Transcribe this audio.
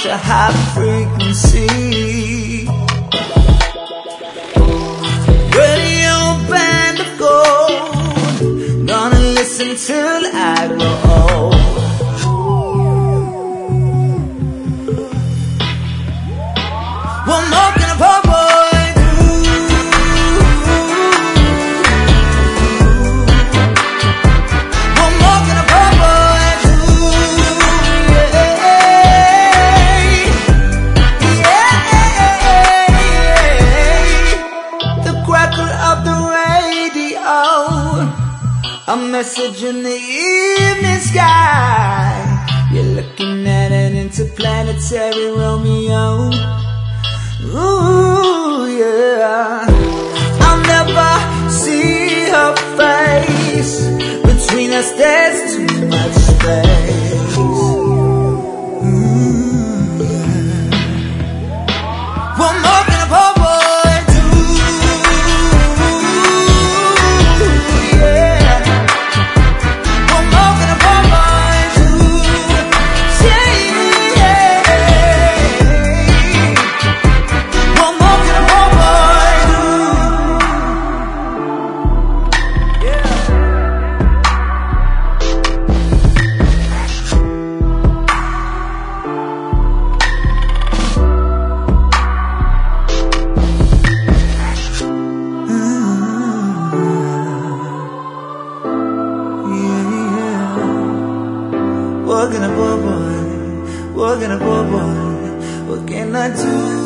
a high frequency. Radio band of gold, gonna listen till I grow old. One more can a poor boy do? One more can a poor boy do? Yeah. The crackle of the radio, a message in the evening sky. You're looking at an interplanetary Romeo. Ooh, yeah. I'll never see her face. Between us there's too much space. Ooh, yeah. One more can a poor boy do? Yeah. One more can a poor boy do? Yeah, yeah. One more can a poor boy do? Yeah. What can a poor boy, what can a poor boy, what can I do?